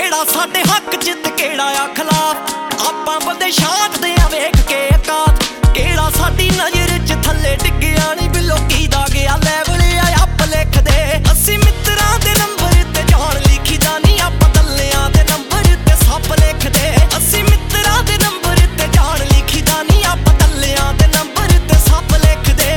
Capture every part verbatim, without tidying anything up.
केड़ा साडे हक च ते केड़ा आ खिलाफ। आपां बंदे छाटदे आ वेख के औकात, केड़ा साडी नज़र च थल्ले डिग्गिया नी बिलो कीदा गया लैवल आ आप लिखदे। असीं मित्तरां दे नंबर ते जान लिखीदा नी, आपां दल्लियां दे नंबर ते सप लिखदे। असीं मित्तरां दे नंबर ते जान लिखीदा नी, आपां दल्लियां दे नंबर ते सप लिखदे।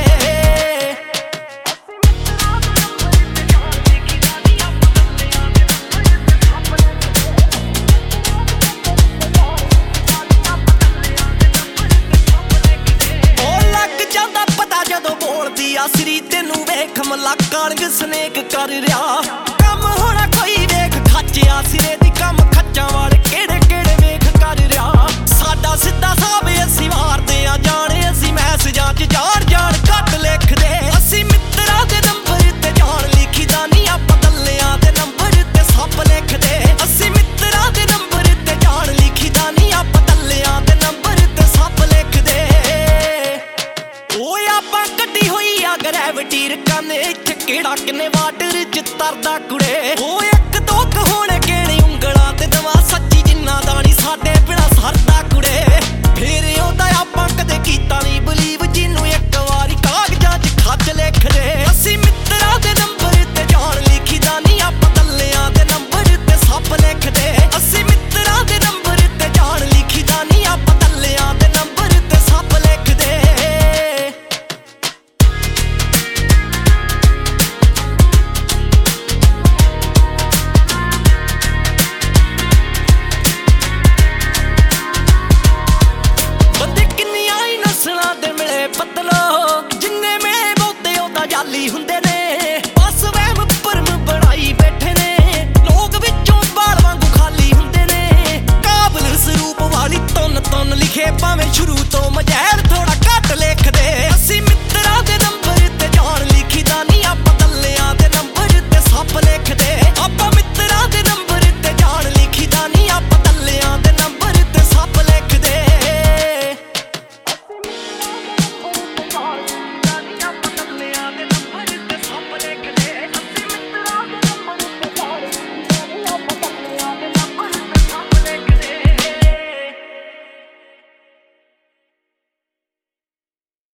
जदों बोलदी आ श्री तेनू वेख मलाकांग स्नेक कर रहा कम होना कोई वेख खाचिया सिरे दी कम खच्चां वाले केड़े केड़े वेख कर रहा। साडा सीधा साहब असीं मारदे आ जाने, असीं मैसेजां च जान जान घट लिखदे। असीं मित्तरां दे नंबर ते जान लिखीदा नी, आपां दल्लियां दे नंबर ते सप लिखदे। असीं मित्तरां दे नंबर ते जान लिखीदा नी, आपां दल्लियां दे नंबर ते सप लिखदे। ओए आपां कड्डी होई आ ग्रैविटी रकाने च, केड़ा किन्ने वाटर च तरदा कुड़े। ओए इक दो क होणे केणी उंगलां ते दवा सच्ची जिन्ना दा नी साडे बिना सरदा कुड़े। फिर ओदा आपां कदे कीता नी बलीव, जिन्नू इक वारी कागजां च खच लिखदे। असीं मित्तरां दे नंबर ते जान लिखीदा नी, आपां दल्लियां दे नंबर ते सप लिखदे। असीं मित्तरां दे नंबर ते जान लिखीदा नी, आपां दल्लियां दे नंबर ते सप लिखदे। जिन्ने मेरे बहुते ओदा जाली हुंदे ने, बस वहम भरम बनाई बैठे ने। लोग विचों बाल वांगू खाली हुंदे ने, काबल सरूप वाली तुन तुन लिखे भावें शुरू तो मजै